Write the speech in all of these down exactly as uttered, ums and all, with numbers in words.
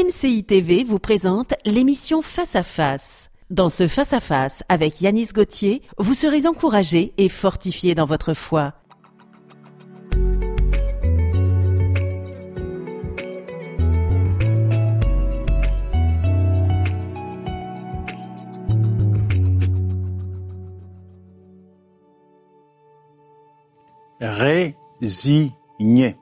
M C I T V vous présente l'émission Face à Face. Dans ce Face à Face avec Yanis Gauthier, vous serez encouragé et fortifié dans votre foi. Résigné.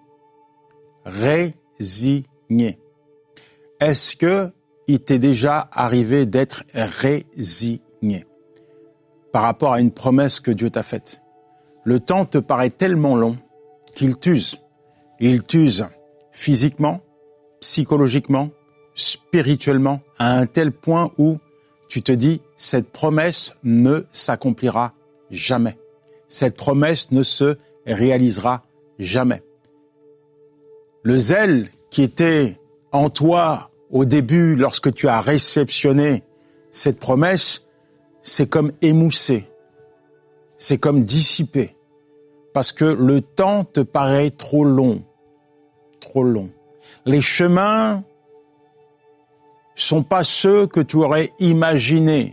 Résigné. Est-ce que il t'est déjà arrivé d'être résigné par rapport à une promesse que Dieu t'a faite? Le temps te paraît tellement long qu'il t'use. Il t'use physiquement, psychologiquement, spirituellement, à un tel point où tu te dis, cette promesse ne s'accomplira jamais. Cette promesse ne se réalisera jamais. Le zèle qui était en toi au début, lorsque tu as réceptionné cette promesse, c'est comme émoussé, c'est comme dissipé, parce que le temps te paraît trop long, trop long. Les chemins sont pas ceux que tu aurais imaginés.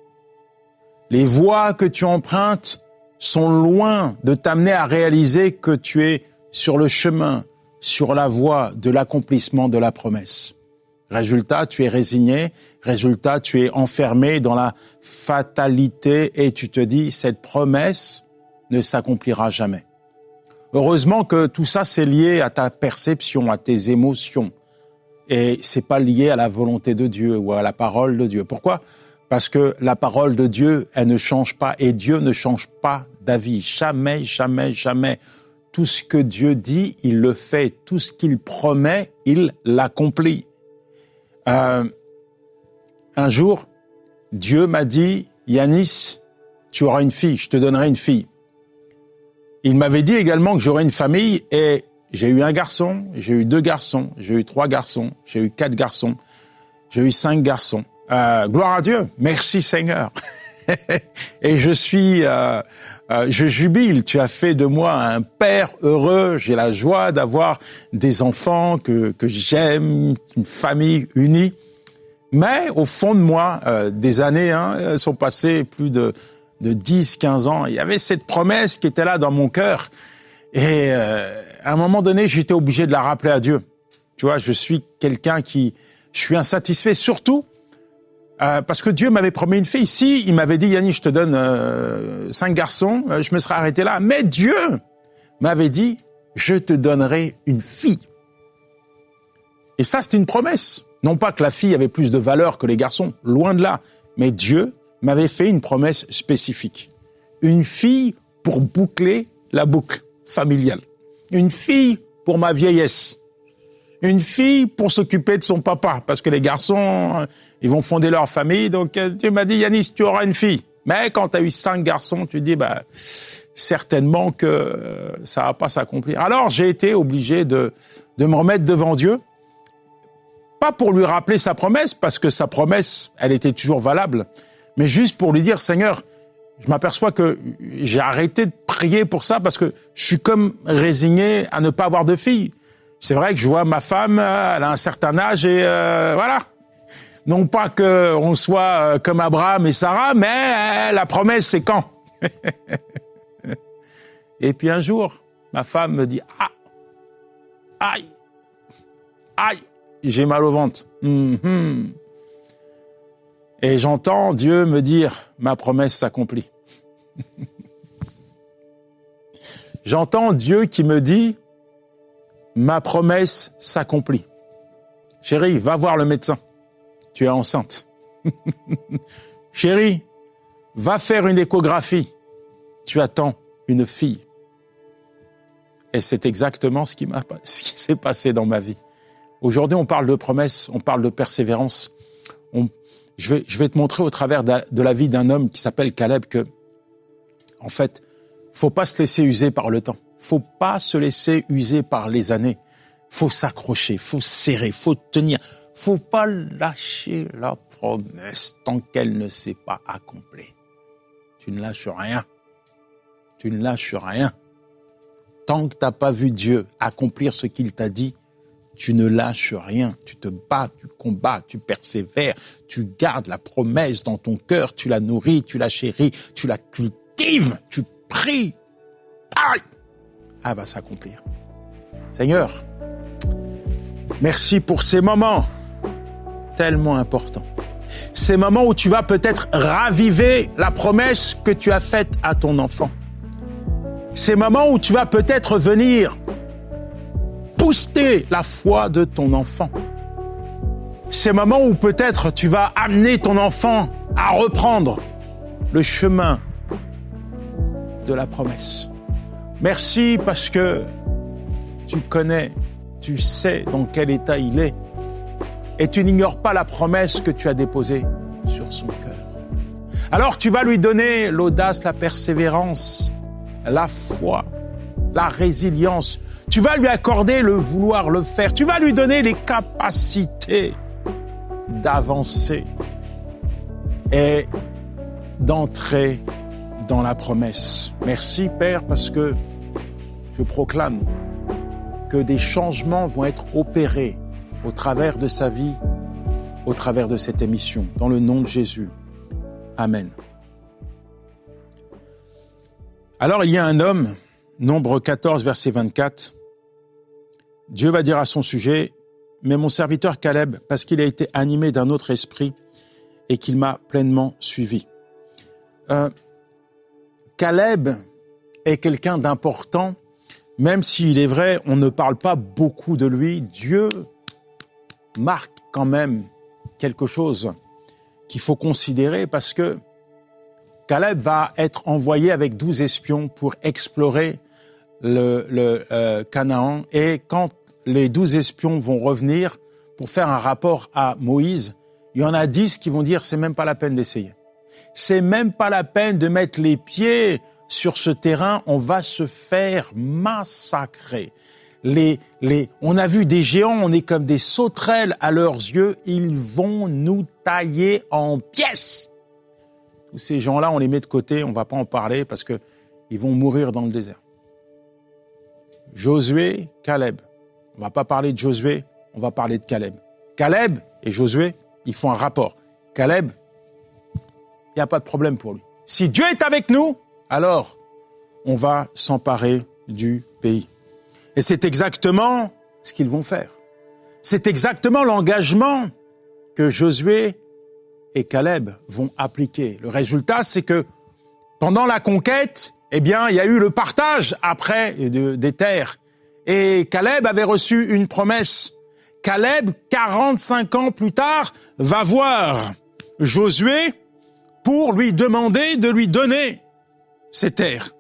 Les voies que tu empruntes sont loin de t'amener à réaliser que tu es sur le chemin, sur la voie de l'accomplissement de la promesse. Résultat, tu es résigné. Résultat, tu es enfermé dans la fatalité et tu te dis, cette promesse ne s'accomplira jamais. Heureusement que tout ça, c'est lié à ta perception, à tes émotions. Et c'est pas lié à la volonté de Dieu ou à la parole de Dieu. Pourquoi ? Parce que la parole de Dieu, elle ne change pas et Dieu ne change pas d'avis. Jamais, jamais, jamais. Tout ce que Dieu dit, il le fait. Tout ce qu'il promet, il l'accomplit. Euh, un jour, Dieu m'a dit, Yanis, tu auras une fille, je te donnerai une fille. Il m'avait dit également que j'aurais une famille et j'ai eu un garçon, j'ai eu deux garçons, j'ai eu trois garçons, j'ai eu quatre garçons, j'ai eu cinq garçons. Euh, gloire à Dieu, merci Seigneur. Et je suis, euh, euh, je jubile. Tu as fait de moi un père heureux. J'ai la joie d'avoir des enfants que que j'aime, une famille unie. Mais au fond de moi, euh, des années hein, sont passées, plus de de dix, quinze ans. Il y avait cette promesse qui était là dans mon cœur. Et euh, à un moment donné, j'étais obligé de la rappeler à Dieu. Tu vois, je suis quelqu'un qui, je suis insatisfait surtout. Euh, parce que Dieu m'avait promis une fille. Si il m'avait dit, Yannis, je te donne euh, cinq garçons, euh, je me serais arrêté là. Mais Dieu m'avait dit, je te donnerai une fille. Et ça, c'était une promesse. Non pas que la fille avait plus de valeur que les garçons, loin de là. Mais Dieu m'avait fait une promesse spécifique. Une fille pour boucler la boucle familiale. Une fille pour ma vieillesse. Une fille pour s'occuper de son papa, parce que les garçons, ils vont fonder leur famille. Donc, Dieu m'a dit, Yanis, tu auras une fille. Mais quand tu as eu cinq garçons, tu dis, bah, certainement que ça va pas s'accomplir. Alors, j'ai été obligé de, de me remettre devant Dieu. Pas pour lui rappeler sa promesse, parce que sa promesse, elle était toujours valable. Mais juste pour lui dire, Seigneur, je m'aperçois que j'ai arrêté de prier pour ça, parce que je suis comme résigné à ne pas avoir de fille. C'est vrai que je vois ma femme, elle a un certain âge et euh, voilà. Non pas qu'on soit comme Abraham et Sarah, mais euh, la promesse, c'est quand. Et puis un jour, ma femme me dit « Ah, aïe, aïe, j'ai mal au ventre. Mm-hmm. » Et j'entends Dieu me dire « Ma promesse s'accomplit. » J'entends Dieu qui me dit « Ma promesse s'accomplit. Chérie, va voir le médecin. Tu es enceinte. Chérie, va faire une échographie. Tu attends une fille. » Et c'est exactement ce qui m'a, ce qui s'est passé dans ma vie. Aujourd'hui, on parle de promesse, on parle de persévérance. On, je vais, je vais te montrer au travers de, de la vie d'un homme qui s'appelle Caleb que, en fait, faut pas se laisser user par le temps. Faut pas se laisser user par les années. Faut s'accrocher, faut serrer, faut tenir. Faut pas lâcher la promesse tant qu'elle ne s'est pas accomplie. Tu ne lâches rien. Tu ne lâches rien. Tant que t'as pas vu Dieu accomplir ce qu'il t'a dit, tu ne lâches rien, tu te bats, tu combats, tu persévères, tu gardes la promesse dans ton cœur, tu la nourris, tu la chéris, tu la cultives, tu pries. Aïe! Elle va s'accomplir. Seigneur, merci pour ces moments tellement importants. Ces moments où tu vas peut-être raviver la promesse que tu as faite à ton enfant. Ces moments où tu vas peut-être venir booster la foi de ton enfant. Ces moments où peut-être tu vas amener ton enfant à reprendre le chemin de la promesse. Merci parce que tu connais, tu sais dans quel état il est et tu n'ignores pas la promesse que tu as déposée sur son cœur. Alors tu vas lui donner l'audace, la persévérance, la foi, la résilience. Tu vas lui accorder le vouloir le faire. Tu vas lui donner les capacités d'avancer et d'entrer dans la promesse. Merci Père parce que je proclame que des changements vont être opérés au travers de sa vie, au travers de cette émission, dans le nom de Jésus. Amen. Alors il y a un homme, Nombre quatorze, verset vingt-quatre, Dieu va dire à son sujet, « Mais mon serviteur Caleb, parce qu'il a été animé d'un autre esprit et qu'il m'a pleinement suivi. Euh, » Caleb est quelqu'un d'important, même s'il est vrai, on ne parle pas beaucoup de lui. Dieu marque quand même quelque chose qu'il faut considérer parce que Caleb va être envoyé avec douze espions pour explorer le, le euh, Canaan. Et quand les douze espions vont revenir pour faire un rapport à Moïse, il y en a dix qui vont dire « c'est même pas la peine d'essayer. C'est même pas la peine de mettre les pieds sur ce terrain, on va se faire massacrer. » Les, les, on a vu des géants, on est comme des sauterelles à leurs yeux, ils vont nous tailler en pièces. Tous ces gens-là, on les met de côté, on ne va pas en parler parce qu'ils vont mourir dans le désert. Josué, Caleb. On ne va pas parler de Josué, on va parler de Caleb. Caleb et Josué, ils font un rapport. Caleb, il n'y a pas de problème pour lui. Si Dieu est avec nous, alors on va s'emparer du pays. Et c'est exactement ce qu'ils vont faire. C'est exactement l'engagement que Josué et Caleb vont appliquer. Le résultat, c'est que pendant la conquête, eh bien, il y a eu le partage après de, des terres. Et Caleb avait reçu une promesse. Caleb, quarante-cinq ans plus tard, va voir Josué pour lui demander de lui donner ces terres.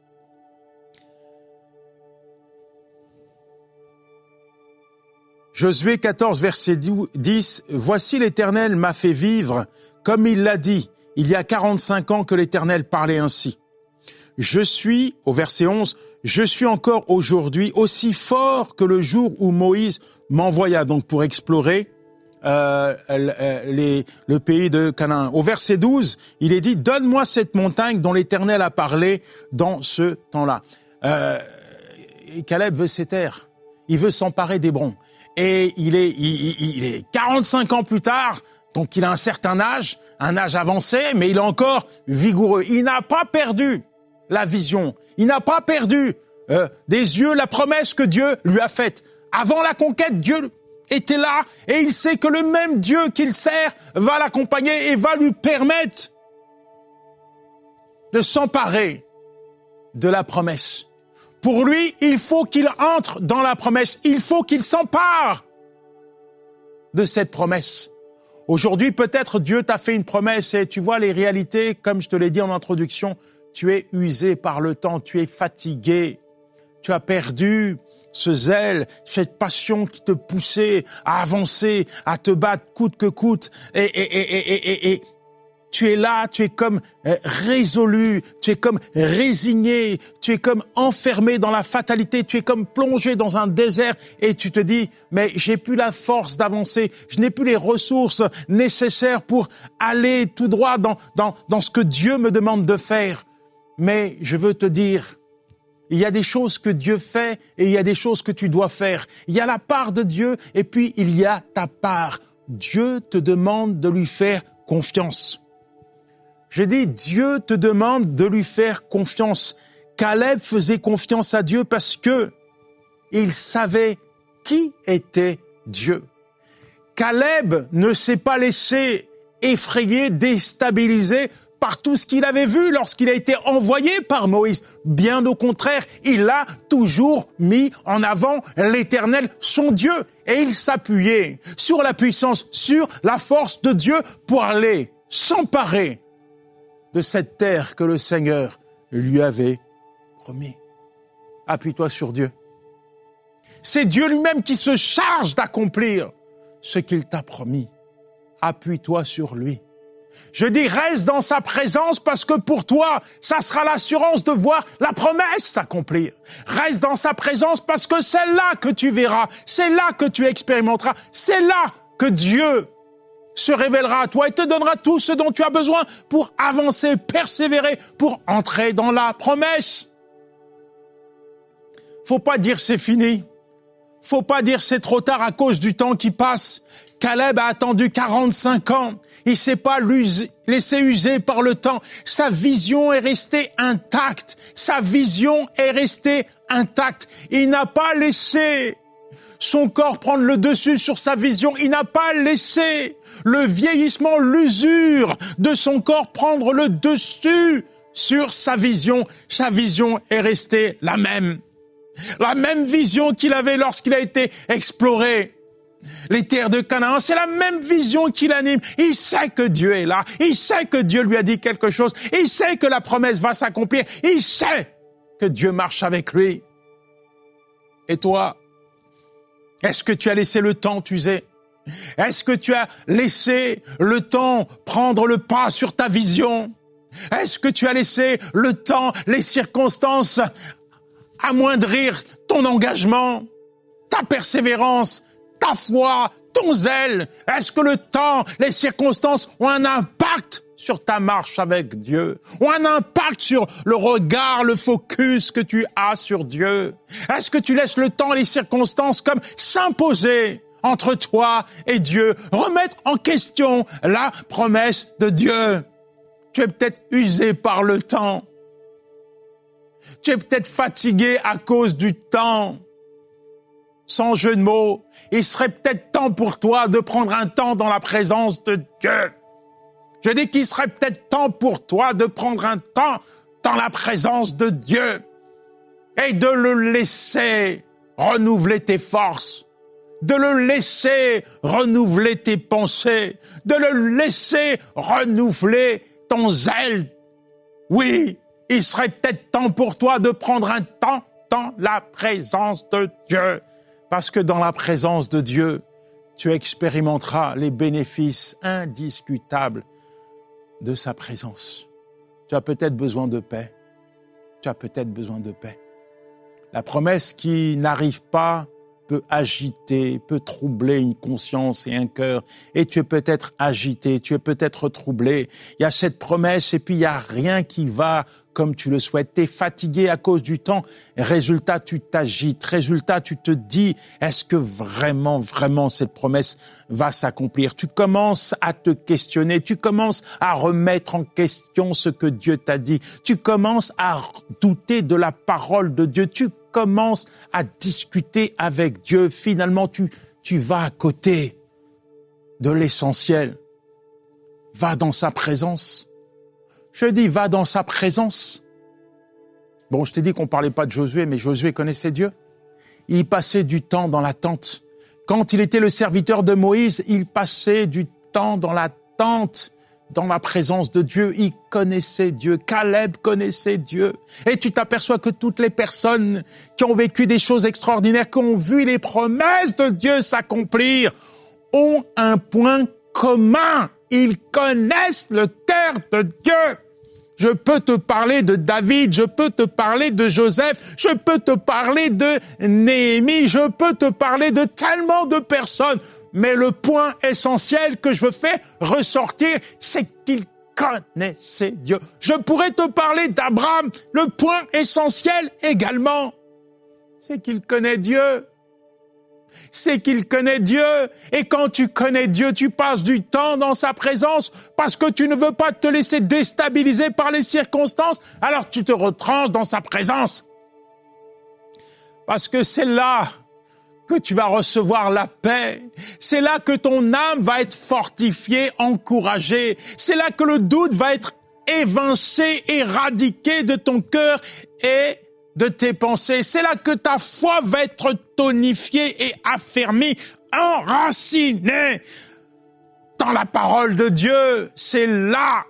Josué quatorze, verset dix, « Voici l'Éternel m'a fait vivre, comme il l'a dit, il y a quarante-cinq ans que l'Éternel parlait ainsi. Je suis, au verset onze, « Je suis encore aujourd'hui aussi fort que le jour où Moïse m'envoya donc pour explorer euh, les, le pays de Canaan. » Au verset douze, il est dit « Donne-moi cette montagne dont l'Éternel a parlé dans ce temps-là. Euh, » Caleb veut ces terres, il veut s'emparer d'Hébron. Et il est, il, il est quarante-cinq ans plus tard, donc il a un certain âge, un âge avancé, mais il est encore vigoureux. Il n'a pas perdu la vision, il n'a pas perdu euh, des yeux la promesse que Dieu lui a faite. Avant la conquête, Dieu était là et il sait que le même Dieu qu'il sert va l'accompagner et va lui permettre de s'emparer de la promesse. Pour lui, il faut qu'il entre dans la promesse. Il faut qu'il s'empare de cette promesse. Aujourd'hui, peut-être Dieu t'a fait une promesse et tu vois les réalités, comme je te l'ai dit en introduction, tu es usé par le temps, tu es fatigué, tu as perdu ce zèle, cette passion qui te poussait à avancer, à te battre coûte que coûte. Et, et, et, et, et, et tu es là, tu es comme résolu, tu es comme résigné, tu es comme enfermé dans la fatalité, tu es comme plongé dans un désert et tu te dis, mais j'ai plus la force d'avancer, je n'ai plus les ressources nécessaires pour aller tout droit dans, dans, dans ce que Dieu me demande de faire. Mais je veux te dire, Il y a des choses que Dieu fait et il y a des choses que tu dois faire. Il y a la part de Dieu et puis il y a ta part. Dieu te demande de lui faire confiance. J'ai dit, Dieu te demande de lui faire confiance. Caleb faisait confiance à Dieu parce que il savait qui était Dieu. Caleb ne s'est pas laissé effrayer, déstabiliser par tout ce qu'il avait vu lorsqu'il a été envoyé par Moïse. Bien au contraire, il a toujours mis en avant l'Éternel, son Dieu. Et il s'appuyait sur la puissance, sur la force de Dieu pour aller s'emparer de cette terre que le Seigneur lui avait promis. Appuie-toi sur Dieu. C'est Dieu lui-même qui se charge d'accomplir ce qu'il t'a promis. Appuie-toi sur lui. Je dis, reste dans sa présence parce que pour toi, ça sera l'assurance de voir la promesse s'accomplir. Reste dans sa présence parce que c'est là que tu verras, c'est là que tu expérimenteras, c'est là que Dieu se révélera à toi et te donnera tout ce dont tu as besoin pour avancer, persévérer, pour entrer dans la promesse. Faut pas dire c'est fini. Faut pas dire c'est trop tard à cause du temps qui passe. Caleb a attendu quarante-cinq ans. Il s'est pas laissé user par le temps. Sa vision est restée intacte. Sa vision est restée intacte. Il n'a pas laissé son corps prendre le dessus sur sa vision. Il n'a pas laissé le vieillissement, l'usure de son corps prendre le dessus sur sa vision. Sa vision est restée la même. La même vision qu'il avait lorsqu'il a été exploré les terres de Canaan, c'est la même vision qui l'anime. Il sait que Dieu est là, il sait que Dieu lui a dit quelque chose, il sait que la promesse va s'accomplir, il sait que Dieu marche avec lui. Et toi, est-ce que tu as laissé le temps t'user? Est-ce que tu as laissé le temps prendre le pas sur ta vision? Est-ce que tu as laissé le temps, les circonstances amoindrir ton engagement, ta persévérance, ta foi, ton zèle? Est-ce que le temps, les circonstances ont un impact sur ta marche avec Dieu? Ont un impact sur le regard, le focus que tu as sur Dieu? Est-ce que tu laisses le temps, les circonstances comme s'imposer entre toi et Dieu, remettre en question la promesse de Dieu? Tu es peut-être usé par le temps. Tu es peut-être fatigué à cause du temps. Sans jeu de mots, il serait peut-être temps pour toi de prendre un temps dans la présence de Dieu. Je dis qu'il serait peut-être temps pour toi de prendre un temps dans la présence de Dieu et de le laisser renouveler tes forces, de le laisser renouveler tes pensées, de le laisser renouveler ton zèle. Oui, il serait peut-être temps pour toi de prendre un temps dans la présence de Dieu. Parce que dans la présence de Dieu, tu expérimenteras les bénéfices indiscutables de sa présence. Tu as peut-être besoin de paix. Tu as peut-être besoin de paix. La promesse qui n'arrive pas peut agiter, peut troubler une conscience et un cœur. Et tu es peut-être agité, tu es peut-être troublé. Il y a cette promesse et puis il n'y a rien qui va comme tu le souhaites. Tu es fatigué à cause du temps. Résultat, tu t'agites. Résultat, tu te dis, est-ce que vraiment, vraiment cette promesse va s'accomplir? Tu commences à te questionner. Tu commences à remettre en question ce que Dieu t'a dit. Tu commences à douter de la parole de Dieu. Tu commences à discuter avec Dieu. Finalement, tu, tu vas à côté de l'essentiel. Va dans sa présence. Je dis, va dans sa présence. Bon, je t'ai dit qu'on ne parlait pas de Josué, mais Josué connaissait Dieu. Il passait du temps dans la tente. Quand il était le serviteur de Moïse, il passait du temps dans la tente, dans la présence de Dieu. Il connaissait Dieu. Caleb connaissait Dieu. Et tu t'aperçois que toutes les personnes qui ont vécu des choses extraordinaires, qui ont vu les promesses de Dieu s'accomplir, ont un point commun. Ils connaissent le cœur de Dieu. Je peux te parler de David, je peux te parler de Joseph, je peux te parler de Néhémie, je peux te parler de tellement de personnes. Mais le point essentiel que je veux faire ressortir, c'est qu'ils connaissait Dieu. Je pourrais te parler d'Abraham. Le point essentiel également, c'est qu'il connaît Dieu. C'est qu'il connaît Dieu. Et quand tu connais Dieu, tu passes du temps dans sa présence parce que tu ne veux pas te laisser déstabiliser par les circonstances. Alors tu te retranches dans sa présence. Parce que c'est là que tu vas recevoir la paix. C'est là que ton âme va être fortifiée, encouragée. C'est là que le doute va être évincé, éradiqué de ton cœur et de tes pensées. C'est là que ta foi va être tonifiée et affermie, enracinée dans la parole de Dieu. C'est là,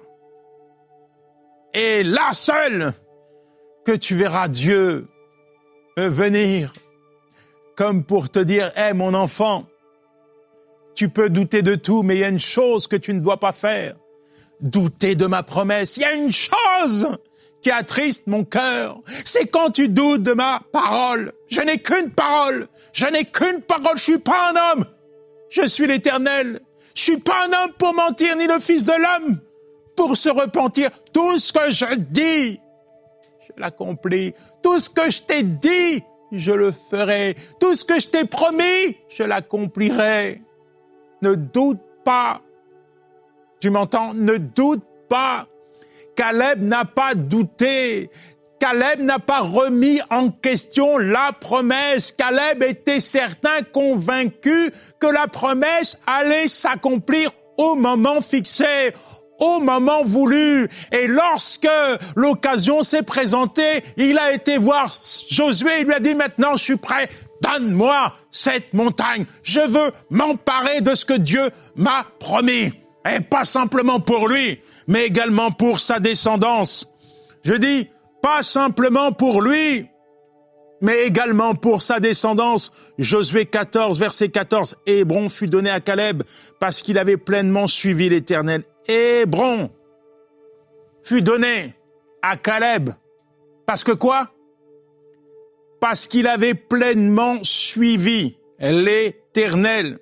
et là seul, que tu verras Dieu venir comme pour te dire, « Hé, mon enfant, tu peux douter de tout, mais il y a une chose que tu ne dois pas faire. Douter de ma promesse. Il y a une chose qui attriste mon cœur, c'est quand tu doutes de ma parole. Je n'ai qu'une parole, je n'ai qu'une parole, je suis pas un homme, je suis l'Éternel. Je suis pas un homme pour mentir, ni le Fils de l'homme pour se repentir. Tout ce que je dis, je l'accomplis. Tout ce que je t'ai dit, je le ferai. Tout ce que je t'ai promis, je l'accomplirai. Ne doute pas. Tu m'entends? Ne doute pas. Caleb n'a pas douté. Caleb n'a pas remis en question la promesse. Caleb était certain, convaincu que la promesse allait s'accomplir au moment fixé, au moment voulu. Et lorsque l'occasion s'est présentée, il a été voir Josué, il lui a dit, maintenant je suis prêt, donne-moi cette montagne. Je veux m'emparer de ce que Dieu m'a promis. Et pas simplement pour lui, mais également pour sa descendance. Je dis, pas simplement pour lui, mais également pour sa descendance. Josué quatorze, verset quatorze. Hébron fut donné à Caleb parce qu'il avait pleinement suivi l'Éternel. Hébron fut donné à Caleb. Parce que quoi? Parce qu'il avait pleinement suivi l'Éternel.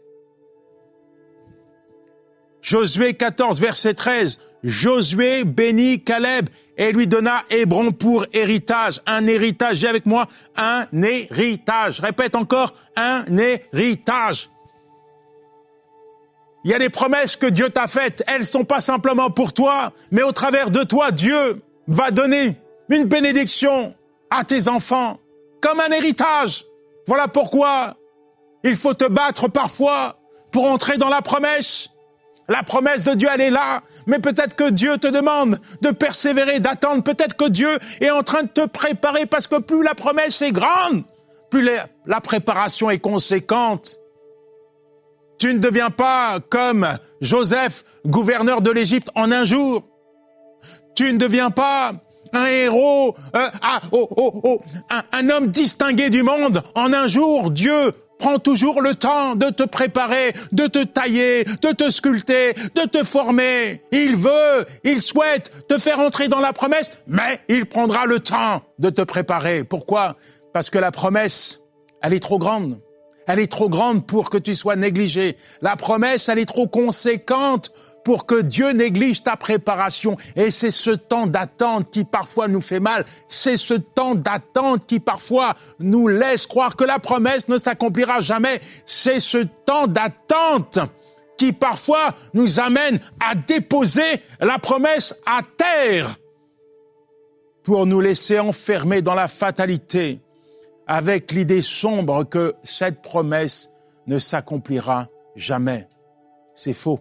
Josué quatorze, verset treize. Josué bénit Caleb et lui donna Hébron pour héritage. Un héritage, j'ai avec moi, un héritage. Répète encore, un héritage. Il y a des promesses que Dieu t'a faites. Elles ne sont pas simplement pour toi, mais au travers de toi, Dieu va donner une bénédiction à tes enfants, comme un héritage. Voilà pourquoi il faut te battre parfois pour entrer dans la promesse. La promesse de Dieu, elle est là, mais peut-être que Dieu te demande de persévérer, d'attendre. Peut-être que Dieu est en train de te préparer parce que plus la promesse est grande, plus la, la préparation est conséquente. Tu ne deviens pas comme Joseph, gouverneur de l'Égypte, en un jour. Tu ne deviens pas un héros, euh, ah, oh, oh, oh, un, un homme distingué du monde en un jour. Dieu prends toujours le temps de te préparer, de te tailler, de te sculpter, de te former. Il veut, il souhaite te faire entrer dans la promesse, mais il prendra le temps de te préparer. Pourquoi? Parce que la promesse, elle est trop grande. Elle est trop grande pour que tu sois négligé. La promesse, elle est trop conséquente pour que Dieu néglige ta préparation. Et c'est ce temps d'attente qui parfois nous fait mal. C'est ce temps d'attente qui parfois nous laisse croire que la promesse ne s'accomplira jamais. C'est ce temps d'attente qui parfois nous amène à déposer la promesse à terre pour nous laisser enfermer dans la fatalité avec l'idée sombre que cette promesse ne s'accomplira jamais. C'est faux.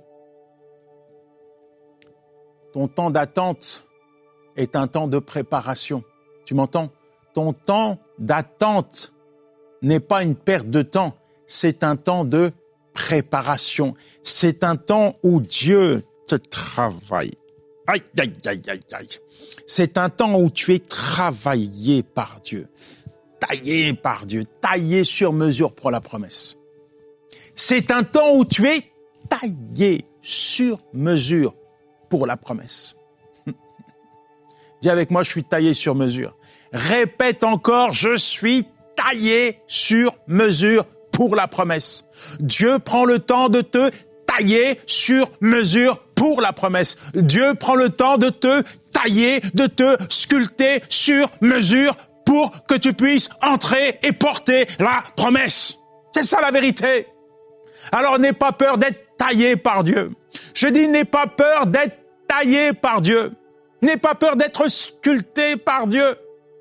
Ton temps d'attente est un temps de préparation. Tu m'entends? Ton temps d'attente n'est pas une perte de temps, c'est un temps de préparation. C'est un temps où Dieu te travaille. Aïe, aïe, aïe, aïe, aïe. C'est un temps où tu es travaillé par Dieu, taillé par Dieu, taillé sur mesure pour la promesse. C'est un temps où tu es taillé sur mesure pour la promesse. Dis avec moi, je suis taillé sur mesure. Répète encore, je suis taillé sur mesure pour la promesse. Dieu prend le temps de te tailler sur mesure pour la promesse. Dieu prend le temps de te tailler, de te sculpter sur mesure pour que tu puisses entrer et porter la promesse. C'est ça la vérité. Alors n'aie pas peur d'être taillé par Dieu. Je dis n'aie pas peur d'être taillé par Dieu. N'aie pas peur d'être sculpté par Dieu.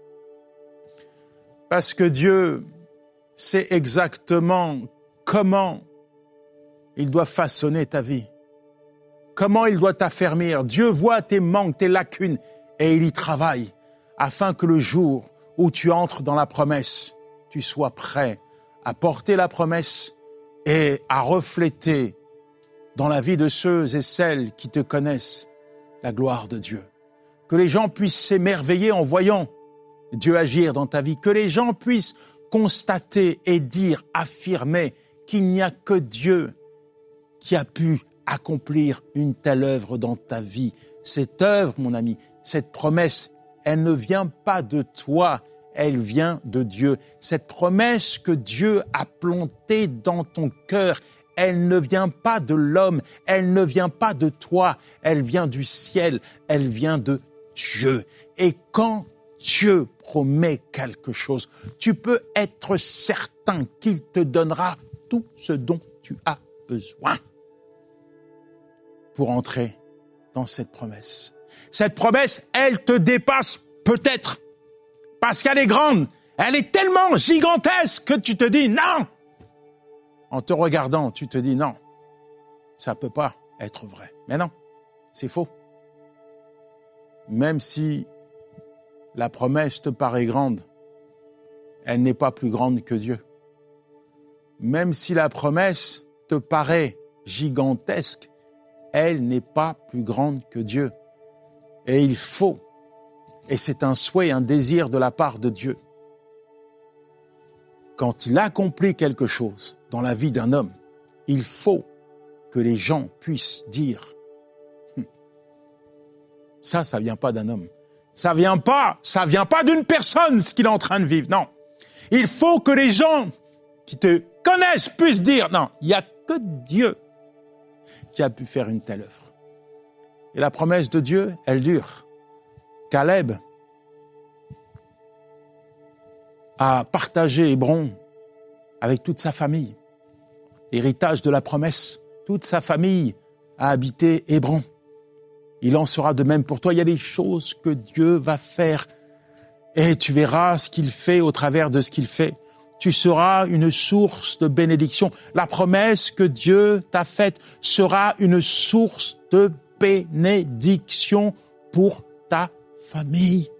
Parce que Dieu sait exactement comment il doit façonner ta vie. Comment il doit t'affermir. Dieu voit tes manques, tes lacunes, et il y travaille afin que le jour où tu entres dans la promesse, tu sois prêt à porter la promesse et à refléter dans la vie de ceux et celles qui te connaissent la gloire de Dieu. Que les gens puissent s'émerveiller en voyant Dieu agir dans ta vie. Que les gens puissent constater et dire, affirmer qu'il n'y a que Dieu qui a pu accomplir une telle œuvre dans ta vie. Cette œuvre, mon ami, cette promesse, elle ne vient pas de toi, elle vient de Dieu. Cette promesse que Dieu a plantée dans ton cœur, elle ne vient pas de l'homme, elle ne vient pas de toi, elle vient du ciel, elle vient de Dieu. Et quand Dieu promet quelque chose, tu peux être certain qu'il te donnera tout ce dont tu as besoin pour entrer dans cette promesse. Cette promesse, elle te dépasse peut-être parce qu'elle est grande, elle est tellement gigantesque que tu te dis non. En te regardant, tu te dis non, ça peut pas être vrai. Mais non, c'est faux. Même si la promesse te paraît grande, elle n'est pas plus grande que Dieu. Même si la promesse te paraît gigantesque, elle n'est pas plus grande que Dieu. Et il faut, et c'est un souhait, un désir de la part de Dieu, quand il accomplit quelque chose dans la vie d'un homme, il faut que les gens puissent dire hm, « ça, ça vient pas d'un homme. Ça vient pas, ça vient pas d'une personne, ce qu'il est en train de vivre. » Non. Il faut que les gens qui te connaissent puissent dire « non, il n'y a que Dieu qui a pu faire une telle œuvre. » Et la promesse de Dieu, elle dure. Caleb a partagé Hébron avec toute sa famille. L'héritage de la promesse, toute sa famille a habité Hébron. Il en sera de même pour toi. Il y a des choses que Dieu va faire et tu verras ce qu'il fait au travers de ce qu'il fait. Tu seras une source de bénédiction. La promesse que Dieu t'a faite sera une source de bénédiction pour ta famille.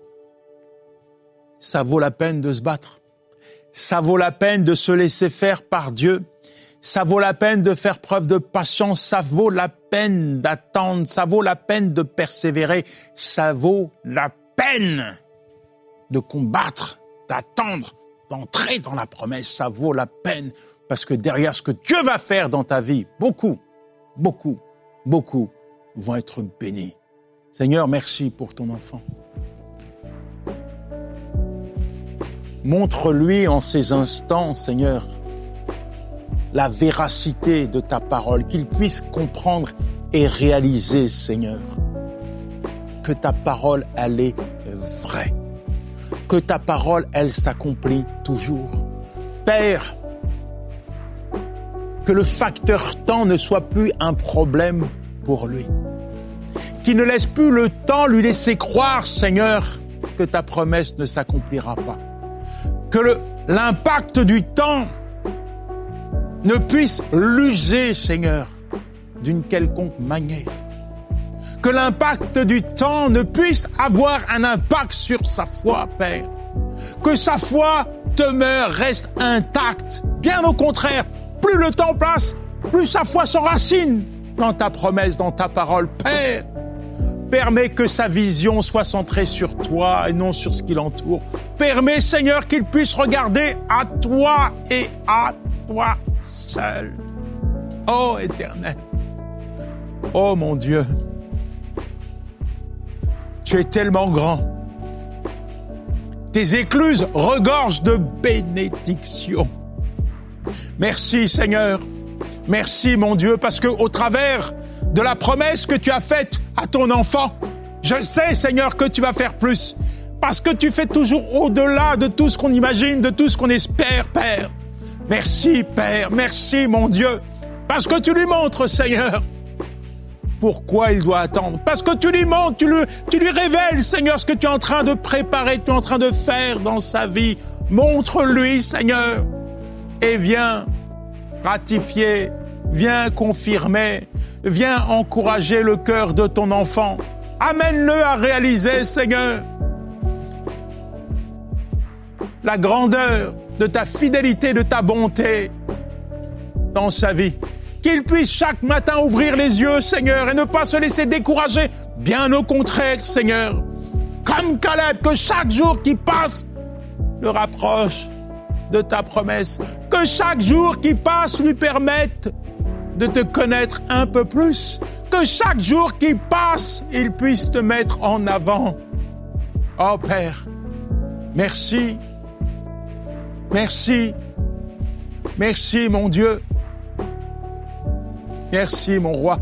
Ça vaut la peine de se battre. Ça vaut la peine de se laisser faire par Dieu. Ça vaut la peine de faire preuve de patience. Ça vaut la peine d'attendre. Ça vaut la peine de persévérer. Ça vaut la peine de combattre, d'attendre, d'entrer dans la promesse. Ça vaut la peine parce que derrière ce que Dieu va faire dans ta vie, beaucoup, beaucoup, beaucoup vont être bénis. Seigneur, merci pour ton enfant. Montre-lui en ces instants, Seigneur, la véracité de ta parole, qu'il puisse comprendre et réaliser, Seigneur, que ta parole, elle est vraie, que ta parole, elle s'accomplit toujours. Père, que le facteur temps ne soit plus un problème pour lui, qu'il ne laisse plus le temps lui laisser croire, Seigneur, que ta promesse ne s'accomplira pas. Que le, l'impact du temps ne puisse l'user, Seigneur, d'une quelconque manière. Que l'impact du temps ne puisse avoir un impact sur sa foi, Père. Que sa foi demeure, reste intacte. Bien au contraire, plus le temps passe, plus sa foi s'enracine dans ta promesse, dans ta parole. Père, permets que sa vision soit centrée sur toi et non sur ce qui l'entoure. Permets, Seigneur, qu'il puisse regarder à toi et à toi seul. Ô Éternel, ô mon Dieu, tu es tellement grand. Tes écluses regorgent de bénédictions. Merci, Seigneur. Merci, mon Dieu, parce que au travers de la promesse que tu as faite à ton enfant. Je sais, Seigneur, que tu vas faire plus, parce que tu fais toujours au-delà de tout ce qu'on imagine, de tout ce qu'on espère, Père. Merci, Père, merci, mon Dieu, parce que tu lui montres, Seigneur, pourquoi il doit attendre. Parce que tu lui montres, tu lui, tu lui révèles, Seigneur, ce que tu es en train de préparer, tu es en train de faire dans sa vie. Montre-lui, Seigneur, et viens ratifier, viens confirmer, viens encourager le cœur de ton enfant. Amène-le à réaliser, Seigneur, la grandeur de ta fidélité, de ta bonté dans sa vie. Qu'il puisse chaque matin ouvrir les yeux, Seigneur, et ne pas se laisser décourager. Bien au contraire, Seigneur. Comme Caleb, que chaque jour qui passe le rapproche de ta promesse. Que chaque jour qui passe lui permette de te connaître un peu plus. Que chaque jour qui passe, il puisse te mettre en avant. Oh Père, merci. Merci. Merci, mon Dieu. Merci, mon roi.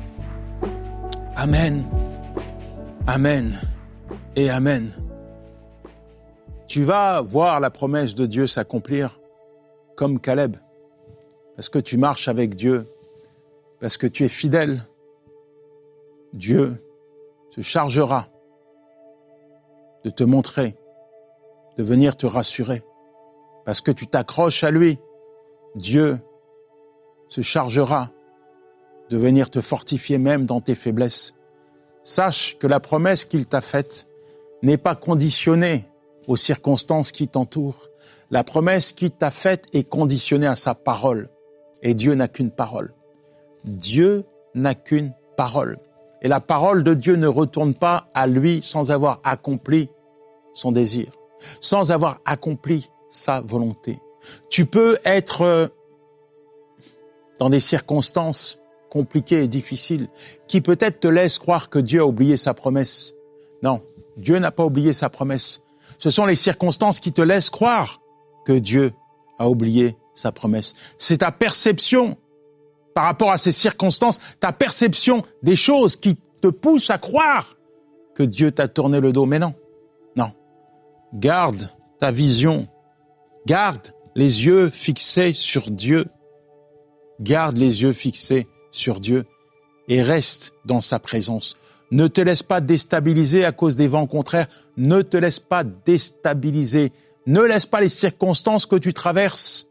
Amen. Amen. Et amen. Tu vas voir la promesse de Dieu s'accomplir comme Caleb. Parce que tu marches avec Dieu. Parce que tu es fidèle. Dieu se chargera de te montrer, de venir te rassurer. Parce que tu t'accroches à lui, Dieu se chargera de venir te fortifier même dans tes faiblesses. Sache que la promesse qu'il t'a faite n'est pas conditionnée aux circonstances qui t'entourent. La promesse qu'il t'a faite est conditionnée à sa parole. Et Dieu n'a qu'une parole. Dieu n'a qu'une parole. Et la parole de Dieu ne retourne pas à lui sans avoir accompli son désir, sans avoir accompli sa volonté. Tu peux être dans des circonstances compliquées et difficiles qui peut-être te laissent croire que Dieu a oublié sa promesse. Non, Dieu n'a pas oublié sa promesse. Ce sont les circonstances qui te laissent croire que Dieu a oublié sa promesse. C'est ta perception par rapport à ces circonstances, ta perception des choses qui te pousse à croire que Dieu t'a tourné le dos. Mais non, non. Garde ta vision. Garde les yeux fixés sur Dieu. Garde les yeux fixés sur Dieu et reste dans sa présence. Ne te laisse pas déstabiliser à cause des vents contraires. Ne te laisse pas déstabiliser. Ne laisse pas les circonstances que tu traverses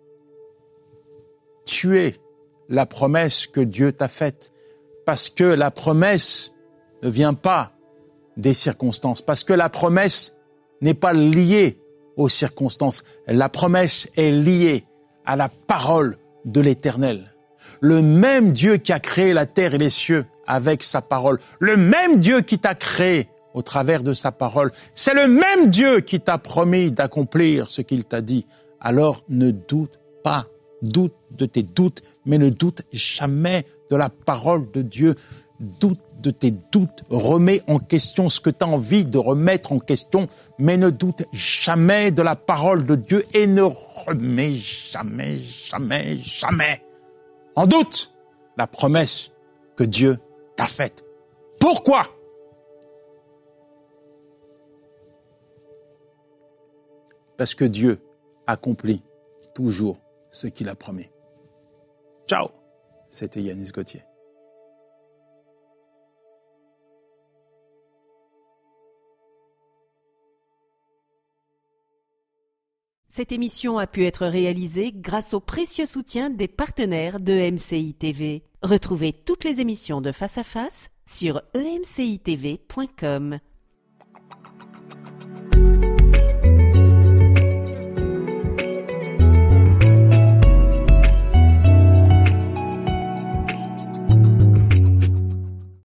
tuer la promesse que Dieu t'a faite. Parce que la promesse ne vient pas des circonstances. Parce que la promesse n'est pas liée aux circonstances. La promesse est liée à la parole de l'Éternel. Le même Dieu qui a créé la terre et les cieux avec sa parole, le même Dieu qui t'a créé au travers de sa parole, c'est le même Dieu qui t'a promis d'accomplir ce qu'il t'a dit. Alors ne doute pas, doute de tes doutes, mais ne doute jamais de la parole de Dieu. Doute de tes doutes, remets en question ce que tu as envie de remettre en question, mais ne doute jamais de la parole de Dieu et ne remets jamais, jamais, jamais en doute la promesse que Dieu t'a faite. Pourquoi ? Parce que Dieu accomplit toujours ce qu'il a promis. Ciao, c'était Yanis Gauthier. Cette émission a pu être réalisée grâce au précieux soutien des partenaires de E M C I T V. Retrouvez toutes les émissions de Face à Face sur e m c i t v point com.